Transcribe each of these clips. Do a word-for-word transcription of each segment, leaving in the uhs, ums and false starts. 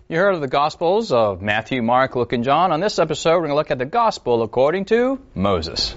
You heard of the Gospels of Matthew, Mark, Luke, and John. On this episode, we're going to look at the Gospel according to Moses.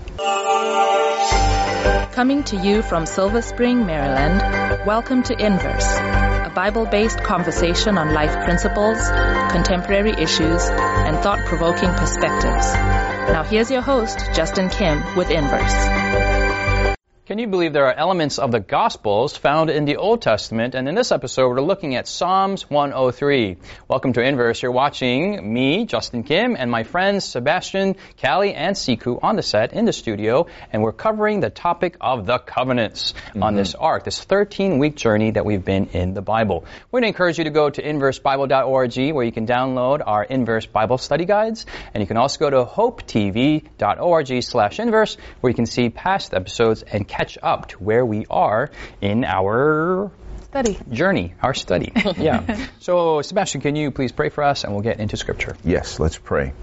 Coming to you from Silver Spring, Maryland, welcome to Inverse, a Bible-based conversation on life principles, contemporary issues, and thought-provoking perspectives. Now here's your host, Justin Kim, with Inverse. Can you believe there are elements of the Gospels found in the Old Testament? And in this episode, we're looking at Psalms one oh three. Welcome to Inverse. You're watching me, Justin Kim, and my friends Sebastian, Callie, and Siku on the set in the studio. And we're covering the topic of the covenants mm-hmm. on this arc, this thirteen-week journey that we've been in the Bible. We're going to encourage you to go to inverse bible dot org, where you can download our Inverse Bible study guides. And you can also go to hope t v dot org slash inverse, where you can see past episodes and catch up to where we are in our study journey, our study. Yeah. So, Sebastian, can you please pray for us, and we'll get into Scripture. Yes, let's pray.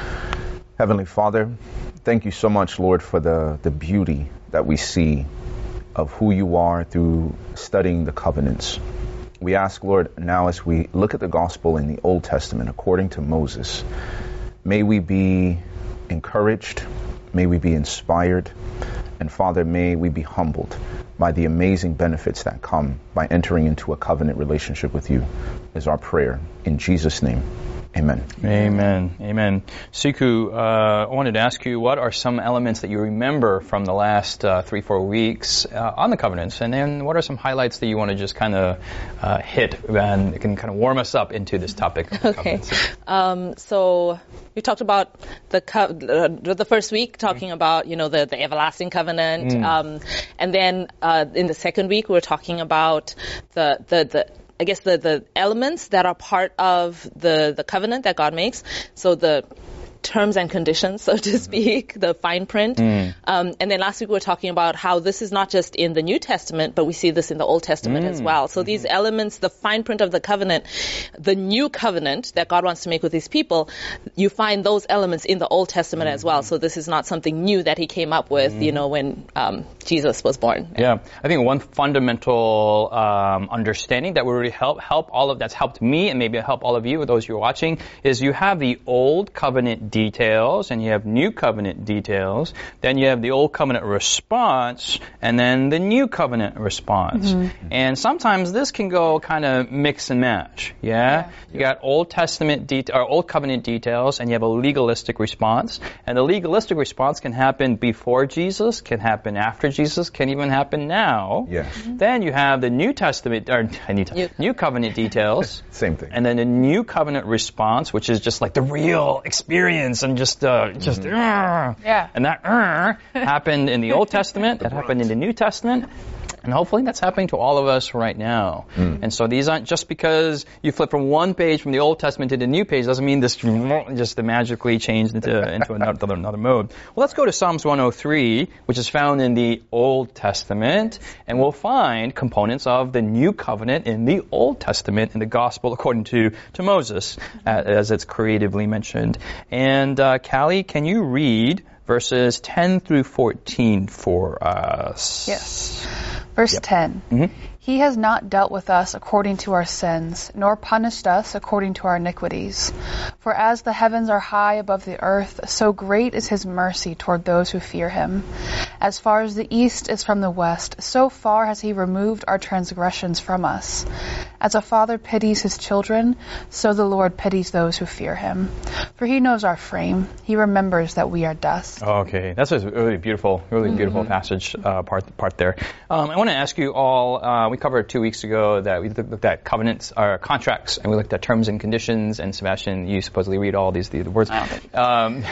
Heavenly Father, thank you so much, Lord, for the, the beauty that we see of who you are through studying the covenants. We ask, Lord, now as we look at the gospel in the Old Testament according to Moses, may we be encouraged, may we be inspired, and Father, may we be humbled by the amazing benefits that come by entering into a covenant relationship with you, is our prayer. In Jesus' name, amen. Amen. Amen. Siku, uh, I wanted to ask you, what are some elements that you remember from the last uh, three, four weeks uh, on the covenants? And then what are some highlights that you want to just kind of uh, hit and can kind of warm us up into this topic? Okay. Um, so we talked about the co- uh, the first week, talking mm. about, you know, the, the everlasting covenant. Mm. Um, and then uh, in the second week, we were talking about the, the, the I guess the, the elements that are part of the, the covenant that God makes. So the terms and conditions, so to speak, the fine print. Mm. Um, and then last week we were talking about how this is not just in the New Testament, but we see this in the Old Testament mm. as well. So mm-hmm. these elements, the fine print of the covenant, the new covenant that God wants to make with his people, you find those elements in the Old Testament mm-hmm. as well. So this is not something new that he came up with, mm-hmm. you know, when um, Jesus was born. Yeah. I think one fundamental um, understanding that would really help help all of that's helped me and maybe help all of you, those who are watching, is you have the Old Covenant details and you have New Covenant details, then you have the Old Covenant response, and then the New Covenant response. Mm-hmm. And sometimes this can go kind of mix and match. Yeah, yeah. You got Old Testament de- or Old Covenant details, and you have a legalistic response. And the legalistic response can happen before Jesus, can happen after Jesus, can even happen now. Yes. Mm-hmm. Then you have the New Testament or New, New, New Covenant details. Same thing. And then the New Covenant response, which is just like the real experience. And just, uh, just, mm-hmm. uh, yeah. And that uh, happened in the Old Testament. That happened in the New Testament. And hopefully that's happening to all of us right now. Mm. And so these aren't just because you flip from one page from the Old Testament to the new page doesn't mean this just magically changed into, into another, another mode. Well, let's go to Psalms one oh three, which is found in the Old Testament. And we'll find components of the New Covenant in the Old Testament in the Gospel according to, to Moses, uh, as it's creatively mentioned. And uh, Callie, can you read verses ten through fourteen for us? Yes. Verse yep. ten. Mm-hmm. He has not dealt with us according to our sins, nor punished us according to our iniquities. For as the heavens are high above the earth, so great is his mercy toward those who fear him. As far as the east is from the west, so far has he removed our transgressions from us. As a father pities his children, so the Lord pities those who fear him. For he knows our frame. He remembers that we are dust. Okay, that's a really beautiful, really mm-hmm. beautiful passage uh, part part there. Um, I want to ask you all. Uh, we covered two weeks ago that we looked at covenants or contracts, and we looked at terms and conditions. And Sebastian, you supposedly read all these the, the words. Um,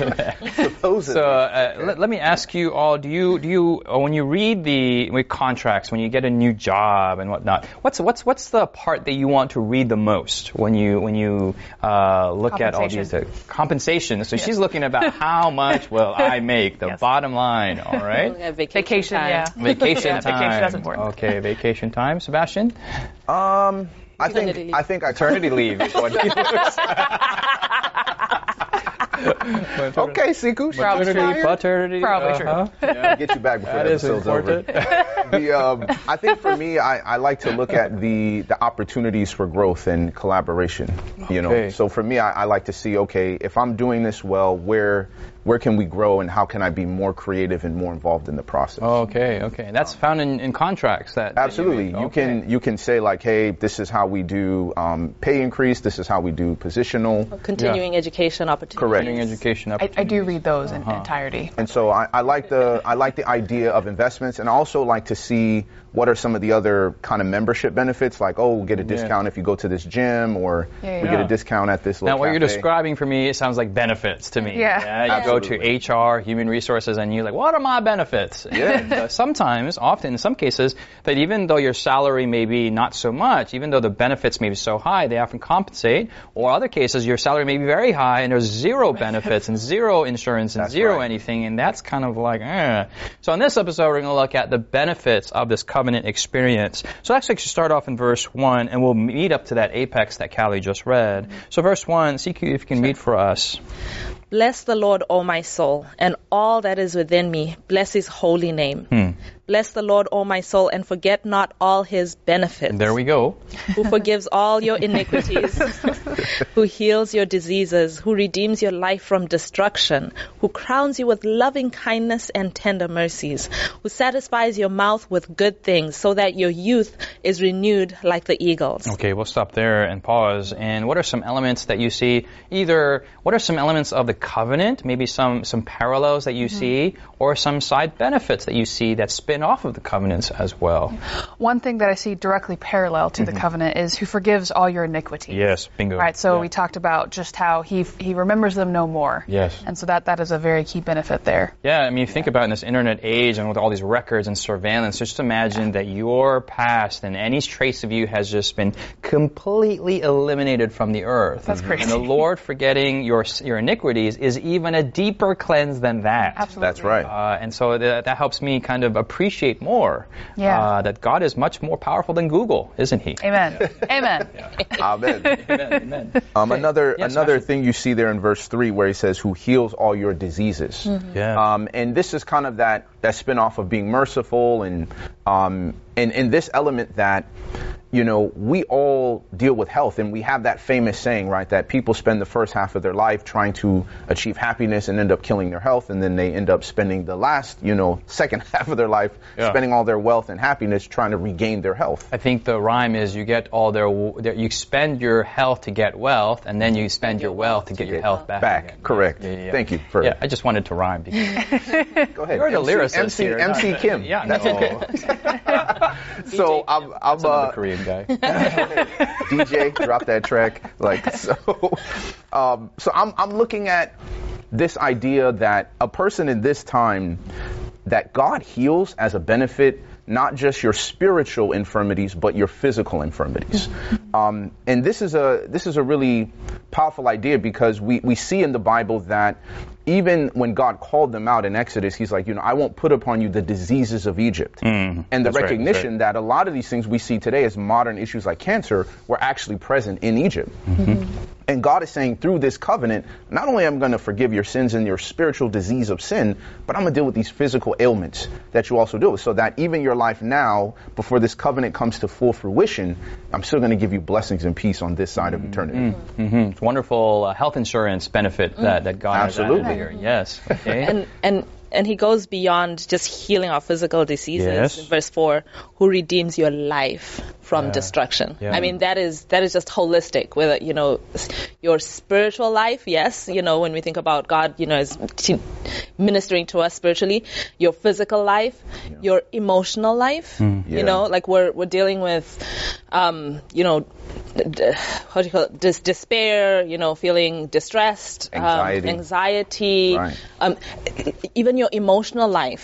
so uh, let, let me ask you all: Do you do you when you read the with contracts, when you get a new job and whatnot, what's what's what's the part that you want to read the most when you when you uh, look at all these uh, compensation? So yes. She's looking about how much will I make, the yes. bottom line. All right, vacation, vacation time. yeah, vacation yeah, time. Vacation, that's important. Okay, vacation time. Sebastian? Um, I Eternity think leave. I think I Eternity leave is what he looks Okay, Siku. shots Maternity, fired. paternity. Probably uh-huh. I'll get you back before That the is episode's important. over. The, um, I think for me, I, I like to look at the, the opportunities for growth and collaboration. You know, Okay. so for me, I, I like to see, okay, if I'm doing this well, where where can we grow and how can I be more creative and more involved in the process? Okay, okay. That's found in, in contracts that that Absolutely. make. You Okay. can you can say like, hey, this is how we do um, pay increase. This is how we do positional. Continuing education opportunities. Correct. Continuing education I, I opportunities. do read those in Uh-huh. entirety. And so I, I like the I like the idea of investments, and I also like to see what are some of the other kind of membership benefits, like oh, we'll get a discount if you go to this gym, or Yeah, we yeah. get a discount at this. Now, Little what you're cafe. describing for me, it sounds like benefits to me. Yeah. you go Absolutely. to H R, human resources, and you're like, what are my benefits? Yeah. And, uh, sometimes, often, in some cases, that even though your salary may be not so much, even though the benefits may be so high, they often compensate. Or other cases, your salary may be very high, and there's zero benefits and zero insurance and That's zero right. anything, and that's kind of like, eh. So in this episode, we're going to look at the benefits of this covenant experience. So let's actually start off in verse one, and we'll meet up to that apex that Callie just read. So verse one, C Q, if you can read for us. Bless the Lord, O my soul, and all that is within me. Bless his holy name. Hmm. Bless the Lord, O my soul, and forget not all his benefits. There we go. Who forgives all your iniquities, who heals your diseases, who redeems your life from destruction, who crowns you with loving kindness and tender mercies, who satisfies your mouth with good things, so that your youth is renewed like the eagles. Okay, we'll stop there and pause. And what are some elements that you see? Either what are some elements of the covenant, maybe some, some parallels that you see, or some side benefits that you see that spin off of the covenants as well? One thing that I see directly parallel to the covenant is who forgives all your iniquities. Yes, bingo. Right, so Yeah. we talked about just how he he remembers them no more. Yes. And so that, that is a very key benefit there. Yeah, I mean, you think about in this internet age and with all these records and surveillance, just imagine that your past and any trace of you has just been completely eliminated from the earth. That's crazy. And the Lord forgetting your your iniquities is even a deeper cleanse than that. Absolutely. That's right. Uh, and so that, that helps me kind of appreciate more Yeah. uh, that God is much more powerful than Google, isn't he? Amen. Amen. Amen. Amen, amen. Um, another Yes, another Pastor. thing you see there in verse three, where he says, "Who heals all your diseases." Yeah. Um, and this is kind of that that spin off of being merciful, and um, and and this element that, you know, we all deal with health, and we have that famous saying, right, that people spend the first half of their life trying to achieve happiness and end up killing their health, and then they end up spending the last, you know, second half of their life Yeah. spending all their wealth and happiness trying to regain their health. I think the rhyme is you get all their, their you spend your health to get wealth, and then you spend your wealth to get your health back. Back, again. correct. Yeah, yeah, yeah. Thank you for Yeah, I just wanted to rhyme. Because Go ahead. you're the M C lyricist M C, here. M C Kim. Yeah, That's no. okay. So I'm, I'm Another uh, Korean guy. D J, drop that track. Like so, um, so I'm I'm looking at this idea that a person in this time, that God heals as a benefit, not just your spiritual infirmities, but your physical infirmities. Um, and this is a this is a really powerful idea, because we, we see in the Bible that even when God called them out in Exodus, he's like, you know, I won't put upon you the diseases of Egypt. And the That's right, that's recognition right. that a lot of these things we see today as modern issues like cancer were actually present in Egypt. And God is saying through this covenant, not only am I going to forgive your sins and your spiritual disease of sin, but I'm going to deal with these physical ailments that you also deal with, so that even your life now, before this covenant comes to full fruition, I'm still going to give you blessings and peace on this side of eternity. Mm-hmm. It's wonderful uh, health insurance benefit that, that God Absolutely. has added here. Yes. Okay. And and and he goes beyond just healing our physical diseases. Yes. In verse four, who redeems your life from destruction. Yeah. I mean, that is that is just holistic. Whether, you know, your spiritual life, yes, you know, when we think about God, you know, is t- ministering to us spiritually. Your physical life, your emotional life. Yeah. You know, like we're we're dealing with, um, you know, d- d- how do you call it? Dis- despair. You know, feeling distressed, Anxiety. um, anxiety, Right. um, even your emotional life.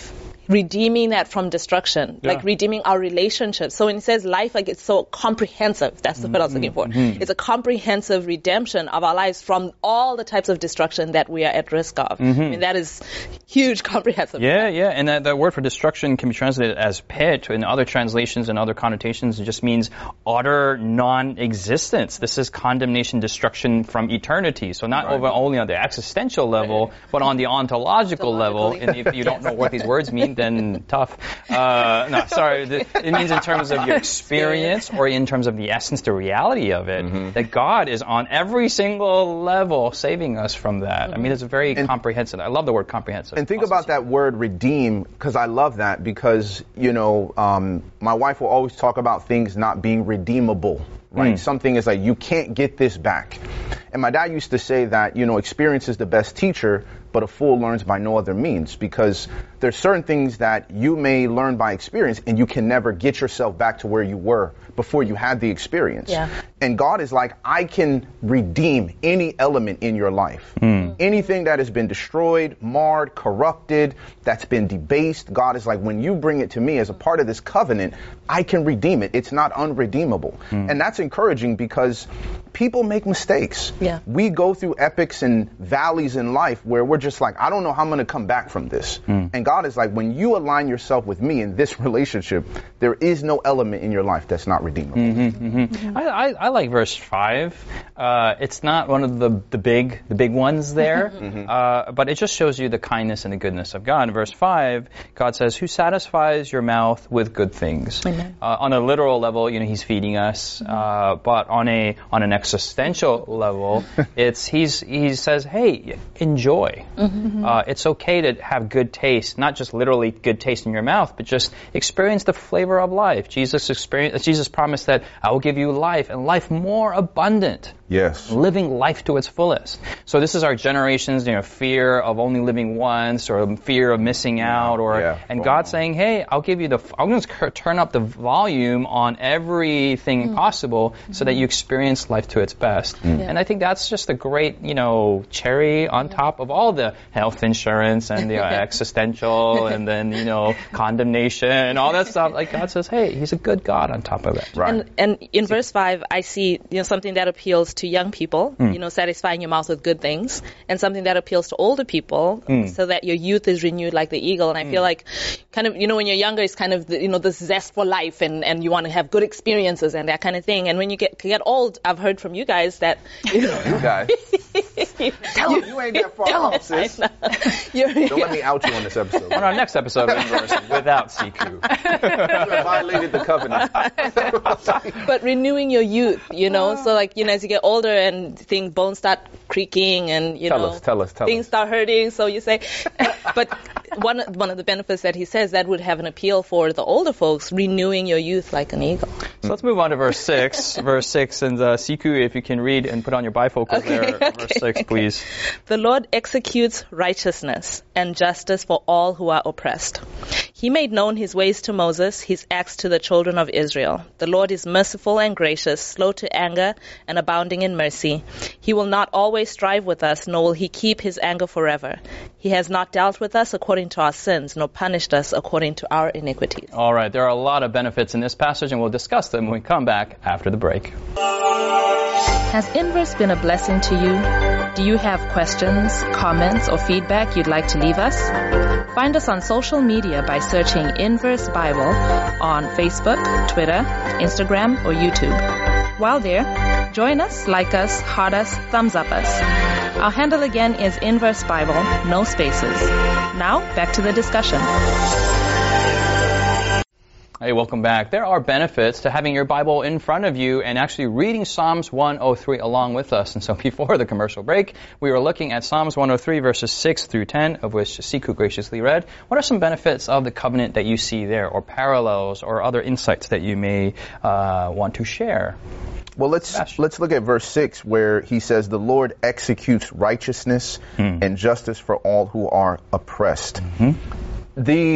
redeeming that from destruction, Yeah. like redeeming our relationships. So when it says life, like it's so comprehensive. That's the word I was looking for. Mm-hmm. It's a comprehensive redemption of our lives from all the types of destruction that we are at risk of. Mm-hmm. I mean, that is huge, comprehensive. Yeah, yeah, and that, that word for destruction can be translated as pit. In other translations and other connotations, it just means utter non-existence. This is condemnation, destruction from eternity. So not Right. over only on the existential level, but on the ontological level. And if you don't know what these words mean, then tough. Uh, no, sorry. The, it means in terms of your experience or in terms of the essence, the reality of it, Mm-hmm. that God is on every single level saving us from that. I mean, it's very And- comprehensive. I love the word comprehensive. And think Also, about that word redeem, because I love that, because, you know, um, my wife will always talk about things not being redeemable, right? Mm. Something is like, you can't get this back. And my dad used to say that, you know, experience is the best teacher, but a fool learns by no other means, because there's certain things that you may learn by experience and you can never get yourself back to where you were before you had the experience. Yeah. And God is like, I can redeem any element in your life. Anything that has been destroyed, marred, corrupted, that's been debased, God is like, when you bring it to me as a part of this covenant, I can redeem it. It's not unredeemable. And that's encouraging, because people make mistakes. Yeah. We go through epics and valleys in life where we're just like, I don't know how I'm going to come back from this. And God is like, when you align yourself with me in this relationship, there is no element in your life that's not redeemable. I, I, I like verse five. Uh, it's not one of the the big the big ones there, uh, but it just shows you the kindness and the goodness of God. In verse five, God says, "Who satisfies your mouth with good things?" Amen. Uh, on a literal level, you know, He's feeding us, uh, but on a on an existential level, it's He's He says, "Hey, enjoy. Uh, it's okay to have good taste, not just literally good taste in your mouth, but just experience the flavor of life." Jesus experienced. Jesus promised that I will give you life and life more abundant. Yes. Living life to its fullest. So this is our generation's, you know, fear of only living once, or fear of missing out, or Yeah. and Wow. God's saying, "Hey, I'll give you the, I'm going to turn up the volume on everything possible, so that you experience life to its best." And I think that's just a great, you know, cherry on top of all the health insurance and the uh, existential, and then you know, condemnation and all that stuff. Like God says, "Hey, He's a good God on top of it." Right. And, and in verse five, I see, you know, something that appeals to young people, you know, satisfying your mouth with good things, and something that appeals to older people, so that your youth is renewed like the eagle. And I feel like, kind of, you know, when you're younger, it's kind of, the, you know, this zest for life, and, and you want to have good experiences and that kind of thing. And when you get get old, I've heard from you guys that, you know, You guys. Tell him you ain't that far off, sis. you're, Don't let me out you on this episode. On our next episode of Inverse, without C Q. You have violated the covenant. but renewing your youth, you know, so like, you know, as you get older and things, bones start creaking, and you Tell know, us, tell us, tell things us. start hurting, so you say, but one one of the benefits that he says that would have an appeal for the older folks, renewing your youth like an eagle. So let's move on to verse six. Verse six, and uh, Siku, if you can read and put on your bifocals Okay, there. okay. Verse six, please. The Lord executes righteousness and justice for all who are oppressed. He made known his ways to Moses, his acts to the children of Israel. The Lord is merciful and gracious, slow to anger, and abounding in mercy. He will not always strive with us, nor will he keep his anger forever. He has not dealt with us according to our sins, nor punished us according to our iniquities. All right, there are a lot of benefits in this passage, and we'll discuss them when we come back after the break. Has Inverse been a blessing to you? Do you have questions, comments, or feedback you'd like to leave us? Find us on social media by searching Inverse Bible on Facebook, Twitter, Instagram, or YouTube. While there, join us, like us, heart us, thumbs up us. Our handle again is Inverse Bible, no spaces. Now, back to the discussion. Hey, welcome back. There are benefits to having your Bible in front of you and actually reading Psalms one oh three along with us. And so before the commercial break, we were looking at Psalms one oh three, verses six through ten, of which Siku graciously read. What are some benefits of the covenant that you see there, or parallels, or other insights that you may uh, want to share? Well, let's Gosh. let's look at verse six, where he says, "The Lord executes righteousness and justice for all who are oppressed." The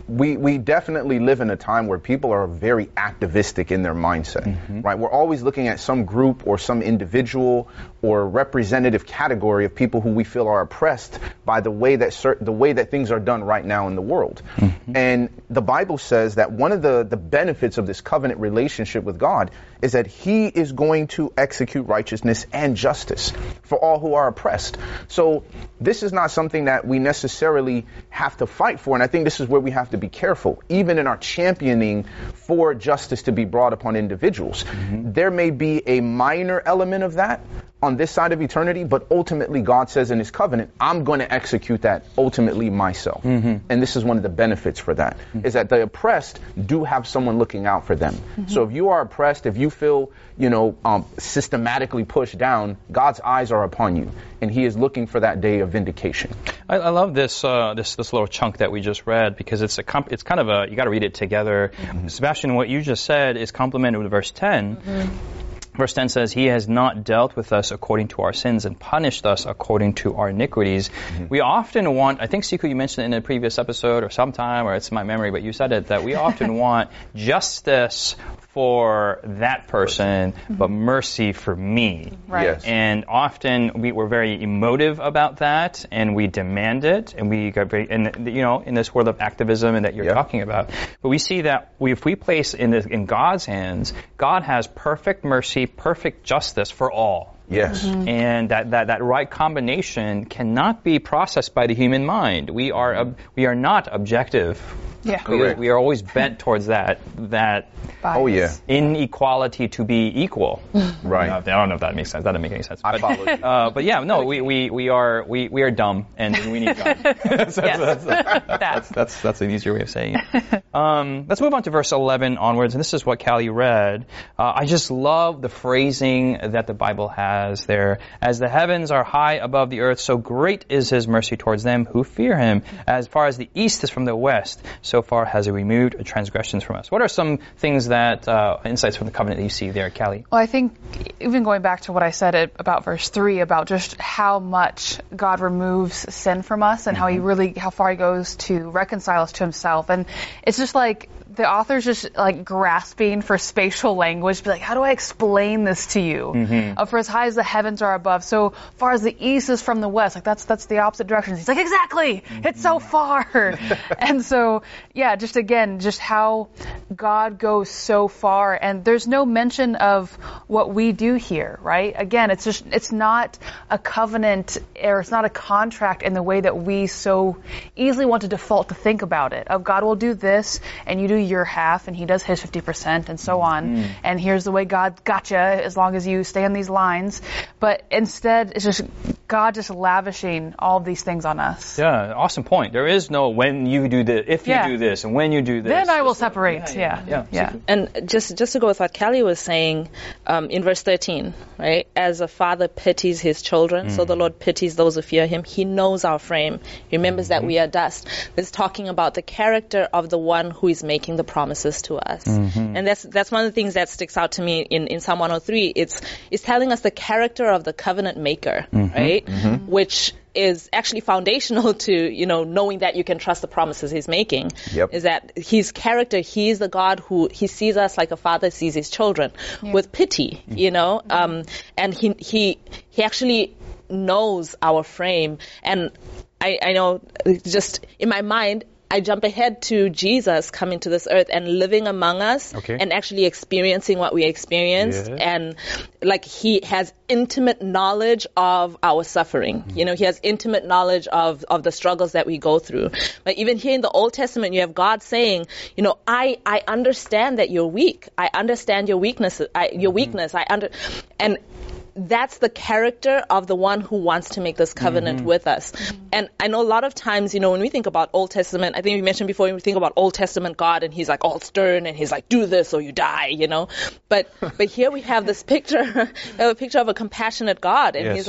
we, we definitely live in a time where people are very activistic in their mindset, mm-hmm. right? We're always looking at some group or some individual or representative category of people who we feel are oppressed by the way that cer- the way that things are done right now in the world. Mm-hmm. And the Bible says that one of the, the benefits of this covenant relationship with God is that he is going to execute righteousness and justice for all who are oppressed. So this is not something that we necessarily have to fight for. And I think this is where we have to be careful, even in our championing for justice to be brought upon individuals. Mm-hmm. There may be a minor element of that on this side of eternity, but ultimately God says in his covenant, I'm going to execute that ultimately myself. Mm-hmm. And this is one of the benefits for that, mm-hmm. is that the oppressed do have someone looking out for them. Mm-hmm. So if you are oppressed, if you feel, you know, um, systematically pushed down, God's eyes are upon you, and he is looking for that day of vindication. I, I love this, uh, this this little chunk that we just read, because it's a comp- it's kind of a, you got to read it together. Mm-hmm. Sebastian, what you just said is complemented with verse ten. Mm-hmm. Verse ten says, he has not dealt with us according to our sins and punished us according to our iniquities. Mm-hmm. We often want, I think, Siku, you mentioned it in a previous episode or sometime, or it's my memory, but you said it, that we often want justice for that person, mm-hmm. but mercy for me. Right. Yes. And often we, we're very emotive about that, and we demand it, and we got very, and you know, in this world of activism and that you're yep. talking about. But we see that we, if we place in the, in God's hands, God has perfect mercy, perfect justice for all. Yes. Mm-hmm. And that, that, that right combination cannot be processed by the human mind. We are ob- we are not objective. Yeah. We, we are always bent towards that that Bias. Oh yeah. inequality to be equal. Right. I don't know if that makes sense. That doesn't make any sense. I but, apologize. Uh, but yeah, no, we, we, we are we, we are dumb, and we need God. so Yes. that's, that's, that's, that's, that's an easier way of saying it. Um, let's move on to verse eleven onwards, and this is what Callie read. Uh, I just love the phrasing that the Bible has there. As the heavens are high above the earth, so great is his mercy towards them who fear him. As far as the east is from the west, so far has he removed transgressions from us. What are some things that, uh, insights from the covenant that you see there, Callie? Well, I think even going back to what I said about verse three, about just how much God removes sin from us and mm-hmm. how he really, how far he goes to reconcile us to himself. And it's just like, the author's just like grasping for spatial language, be like, how do I explain this to you? Mm-hmm. Uh, for as high as the heavens are above, so far as the east is from the west, like that's that's the opposite direction. He's like, exactly, mm-hmm. it's so far. And so, yeah, just again, just how God goes so far, and there's no mention of what we do here, right? Again, it's just, it's not a covenant, or it's not a contract in the way that we so easily want to default to think about it, of God will do this, and you do your half and he does his fifty percent and so on. Mm. And here's the way God got you as long as you stay on these lines. But instead, it's just God just lavishing all of these things on us. Yeah, awesome point. There is no when you do this, if you yeah. do this, and when you do this. Then I will separate. Yeah. Yeah. yeah. yeah. yeah. And just just to go with what Callie was saying, um, in verse thirteen, right? As a father pities his children, mm. so the Lord pities those who fear him. He knows our frame. He remembers mm-hmm. that we are dust. It's talking about the character of the one who is making the promises to us. Mm-hmm. And that's that's one of the things that sticks out to me in, in Psalm one oh three. It's it's telling us the character of the covenant maker, mm-hmm. right? Mm-hmm. Which is actually foundational to, you know, knowing that you can trust the promises he's making. Yep. Is that his character, he is the God who, he sees us like a father sees his children, yeah. with pity, mm-hmm. you know, um, and he, he, he actually knows our frame. And I, I know, just in my mind, I jump ahead to Jesus coming to this earth and living among us, okay. and actually experiencing what we experienced. Yeah. And like, he has intimate knowledge of our suffering. Mm-hmm. You know, he has intimate knowledge of, of the struggles that we go through. But even here in the Old Testament, you have God saying, you know, I, I understand that you're weak. I understand your weakness, I, your mm-hmm. weakness. I under, and that's the character of the one who wants to make this covenant mm-hmm. with us. Mm-hmm. And I know a lot of times, you know, when we think about Old Testament, I think we mentioned before, when we think about Old Testament God, and he's like all stern, and he's like, do this or you die, you know. But but here we have this picture, we have a picture of a compassionate God, and yes. he's like,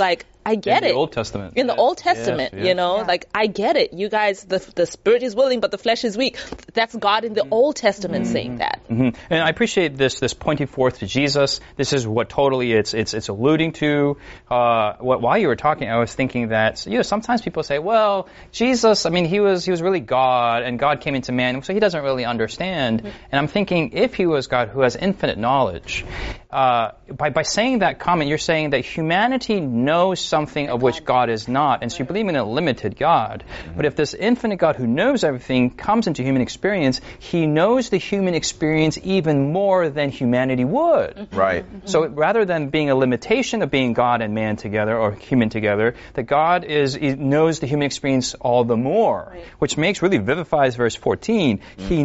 I get in it. the Old Testament. In the Yes, Old Testament, yes, you yes. know, Yeah. like I get it. You guys, the the spirit is willing, but the flesh is weak. That's God in the Old Testament saying that. Mhm. And I appreciate this this pointing forth to Jesus. This is what totally it's it's it's alluding to. Uh, what, while you were talking, I was thinking that you know sometimes people say, well, Jesus, I mean, he was he was really God, and God came into man, so he doesn't really understand. And I'm thinking, if he was God who has infinite knowledge, uh, by by saying that comment, you're saying that humanity knows something of which God is not, and so you believe in a limited God. But if this infinite God who knows everything comes into human experience, he knows the human experience even more than humanity would. Right. So rather than being a limitation of being God and man together, or human together, that God is he knows the human experience all the more, which makes really vivifies verse fourteen. He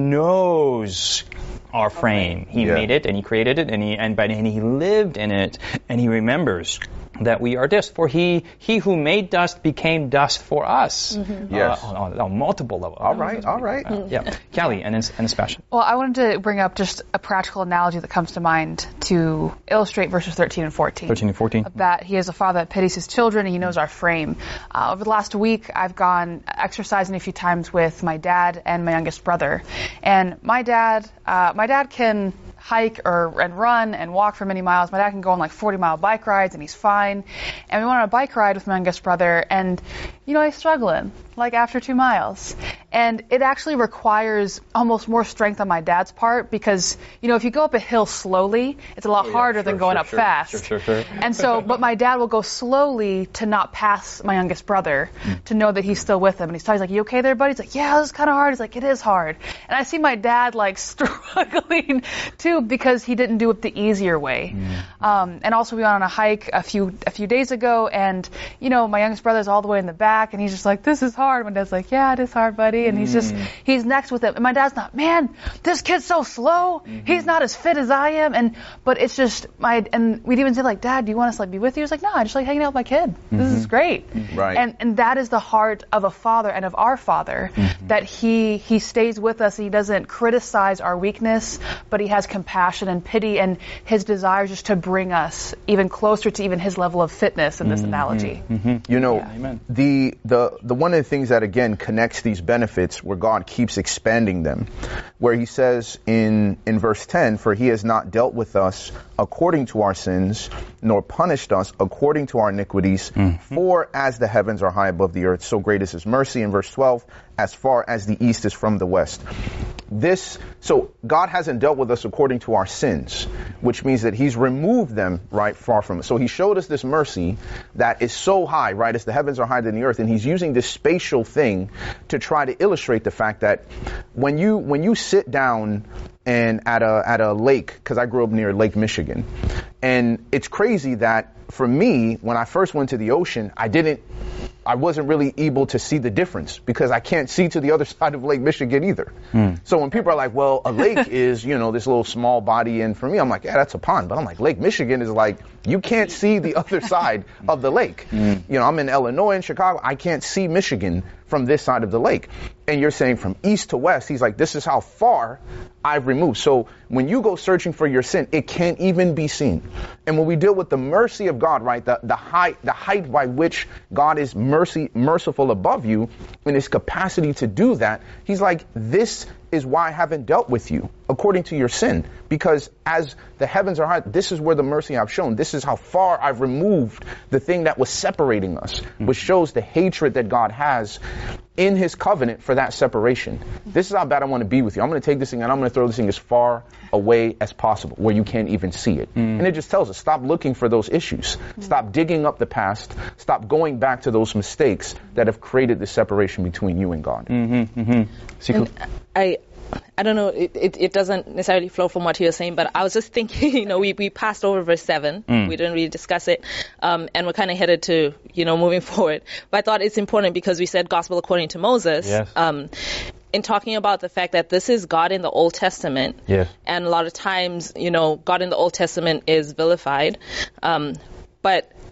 knows our frame. He Yeah. made it, and he created it, and he and, but- and he lived in it, and he remembers that we are dust. For he he who made dust became dust for us. Yes. Uh, on, on, on multiple levels. All right, all right. Uh, yeah. Callie, and then, and then Sebastian. Well, I wanted to bring up just a practical analogy that comes to mind to illustrate verses thirteen and fourteen. thirteen and fourteen. That he is a father that pities his children, and he knows our frame. Uh, over the last week, I've gone exercising a few times with my dad and my youngest brother. And my dad, uh, my dad can hike or and run and walk for many miles. My dad can go on like forty mile bike rides, and he's fine. And we went on a bike ride with my youngest brother, and you know, he's struggling, like after two miles. And it actually requires almost more strength on my dad's part, because, you know, if you go up a hill slowly, it's a lot harder sure, than going sure, up sure, fast. sure, sure, sure. And so, but my dad will go slowly to not pass my youngest brother, to know that he's still with him. And he's, he's like, you okay there, buddy? He's like, yeah, this is kind of hard. He's like, it is hard. And I see my dad like struggling too, because he didn't do it the easier way. Um, and also we went on a hike a few, a few days ago, and, you know, my youngest brother's all the way in the back, and he's just like, this is hard. My dad's like, yeah, it is hard, buddy. And he's just, he's next with him. And my dad's not, man, this kid's so slow. He's not as fit as I am. And, but it's just, my, and we'd even say like, Dad, do you want us to like be with you? He's like, no, I just like hanging out with my kid. This is great. Right. And, and that is the heart of a father and of our Father, that he, he stays with us. He doesn't criticize our weakness, but he has compassion and pity, and his desire is just to bring us even closer to even his level of fitness in this analogy. You know, Amen. the the the one of the things that again connects these benefits, where God keeps expanding them, where he says in in verse ten, for he has not dealt with us according to our sins, nor punished us according to our iniquities. Mm-hmm. For as the heavens are high above the earth, so great is his mercy. In verse twelve, as far as the east is from the west. This, so God hasn't dealt with us according to our sins, which means that he's removed them right far from us. So he showed us this mercy that is so high, right, as the heavens are higher than the earth, and he's using this spatial thing to try to illustrate the fact that when you when you sit down and at a at a lake, because I grew up near Lake Michigan, and it's crazy that for me, when I first went to the ocean, I didn't I wasn't really able to see the difference, because I can't see to the other side of Lake Michigan either. Mm. So when people are like, well, a lake is, you know, this little small body, and for me, I'm like, yeah, that's a pond. But I'm like, Lake Michigan is like, you can't see the other side of the lake. Mm. You know, I'm in Illinois and Chicago. I can't see Michigan from this side of the lake. And you're saying from east to west, he's like, this is how far I've removed. So when you go searching for your sin, it can't even be seen. And when we deal with the mercy of God, right, the, the height, the height by which God is mercy, merciful above you, in his capacity to do that, he's like, this is why I haven't dealt with you according to your sin. Because as the heavens are high, this is where the mercy I've shown. This is how far I've removed the thing that was separating us, which shows the hatred that God has in his covenant for that separation. This is how bad I want to be with you. I'm going to take this thing and I'm going to throw this thing as far away as possible, where you can't even see it. Mm. And it just tells us, stop looking for those issues. Mm. Stop digging up the past. Stop going back to those mistakes that have created the separation between you and God. Mm-hmm, mm-hmm. And I, I don't know, it, it, it doesn't necessarily flow from what you're saying, but I was just thinking, you know, we, we passed over verse seven. Mm. We didn't really discuss it. Um, and we're kind of headed to, you know, moving forward. But I thought it's important because we said gospel according to Moses. Yes. Um, in talking about the fact that this is God in the Old Testament. Yes. And a lot of times, you know, God in the Old Testament is vilified. Um, but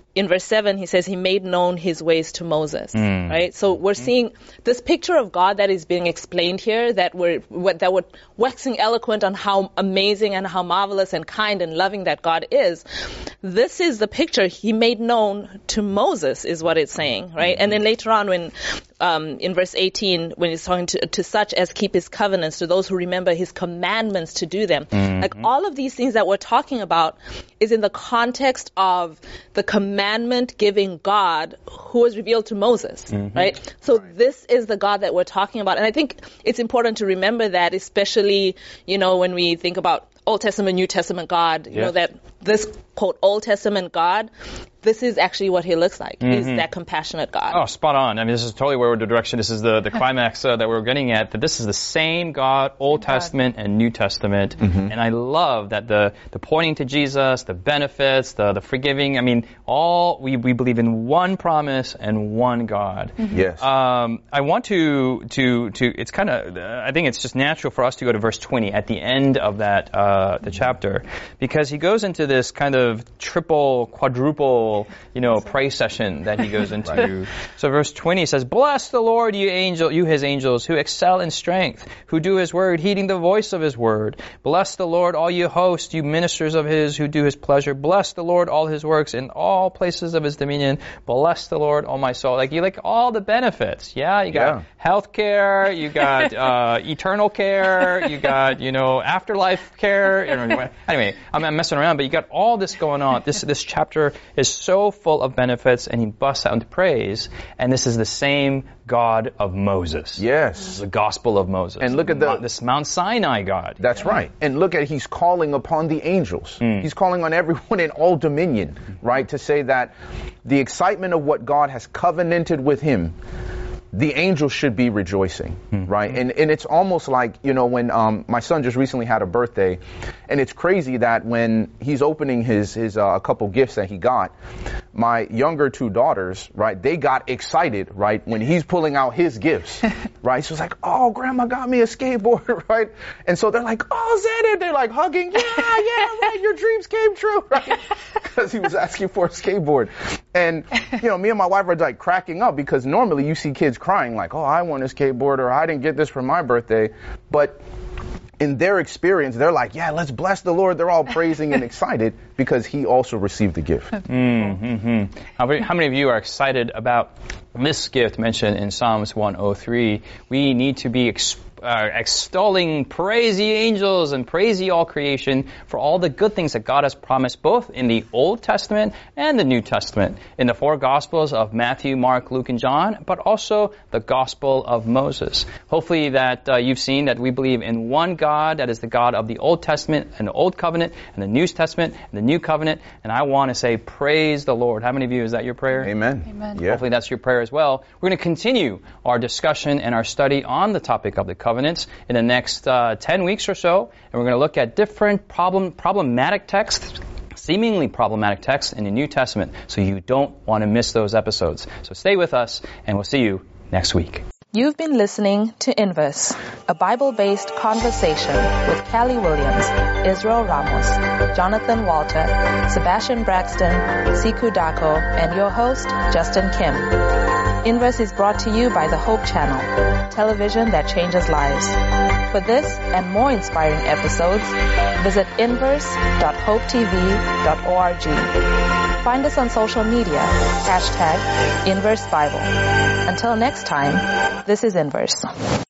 in verse seven, he says he made known his ways to Moses, mm. right? So we're mm. seeing this picture of God that is being explained here, that we're, that we're waxing eloquent on how amazing and how marvelous and kind and loving that God is. This is the picture he made known to Moses, is what it's saying, right? Mm-hmm. And then later on, when um, in verse eighteen, when he's talking to, to such as keep his covenants, to those who remember his commandments to do them, mm-hmm. like all of these things that we're talking about is in the context of the commandment-giving God who was revealed to Moses, mm-hmm. right? So right. this is the God that we're talking about. And I think it's important to remember that, especially, you know, when we think about Old Testament, New Testament God, you yes. know, that this, quote, Old Testament God, this is actually what he looks like. Mm-hmm. He's that compassionate God. Oh, spot on. I mean, this is totally where we're the direction. This is the, the climax uh, that we're getting at, that this is the same God, Old God. Testament and New Testament. Mm-hmm. And I love that the, the pointing to Jesus, the benefits, the, the forgiving, I mean, all, we, we believe in one promise and one God. Mm-hmm. Yes. Um, I want to, to, to, it's kind of, uh, I think it's just natural for us to go to verse twenty at the end of that, uh, the chapter, because he goes into this kind of triple, quadruple, you know, praise session that he goes into. Right. So verse twenty says, "Bless the Lord, you angel, you his angels, who excel in strength, who do his word, heeding the voice of his word. Bless the Lord, all you hosts, you ministers of his, who do his pleasure. Bless the Lord, all his works, in all places of his dominion. Bless the Lord, all my soul." Like, you like all the benefits. Yeah, you got yeah. health care, you got uh, eternal care, you got, you know, afterlife care. Anyway, I'm, I'm messing around, but you got all this going on. This this chapter is so full of benefits, and he busts out into praise. And this is the same God of Moses. Yes, this is the gospel of Moses. And look at the this Mount Sinai God. That's yeah. right. And look at, he's calling upon the angels. Mm. He's calling on everyone in all dominion, right, to say that the excitement of what God has covenanted with him, the angels should be rejoicing, mm-hmm. right? And and it's almost like, you know, when um, my son just recently had a birthday, and it's crazy that when he's opening his his uh, a couple gifts that he got, my younger two daughters, right, they got excited, right, when he's pulling out his gifts, right? So it's like, "Oh, Grandma got me a skateboard," right? And so they're like, "Oh, Zed," they're like hugging, "Yeah, yeah, right, your dreams came true," right? Because he was asking for a skateboard. And, you know, me and my wife are like cracking up, because normally you see kids crying like, "Oh, I want a skateboard," or "I didn't get this for my birthday." But in their experience, they're like, "Yeah, let's bless the Lord." They're all praising and excited because he also received the gift. Mm-hmm. How many, how many of you are excited about this gift mentioned in Psalms one oh three? We need to be ex- uh, extolling, praise ye angels and praise ye all creation for all the good things that God has promised, both in the Old Testament and the New Testament, in the four Gospels of Matthew, Mark, Luke, and John, but also the Gospel of Moses. Hopefully that uh, you've seen that we believe in one God, that is the God of the Old Testament and the Old Covenant and the New Testament and the New Covenant. And I want to say, praise the Lord. How many of you, is that your prayer? Amen. Amen. Yeah. Hopefully that's your prayer as well. We're going to continue our discussion and our study on the topic of the covenants in the next uh, ten weeks or so. And we're going to look at different problem problematic texts, seemingly problematic texts in the New Testament. So you don't want to miss those episodes. So stay with us, and we'll see you next week. You've been listening to Inverse, a Bible-based conversation with Callie Williams, Israel Ramos, Jonathan Walter, Sebastian Braxton, Siku Dako, and your host, Justin Kim. Inverse is brought to you by the Hope Channel, television that changes lives. For this and more inspiring episodes, visit inverse dot hope t v dot org. Find us on social media, hashtag Inverse Bible. Until next time, this is Inverse.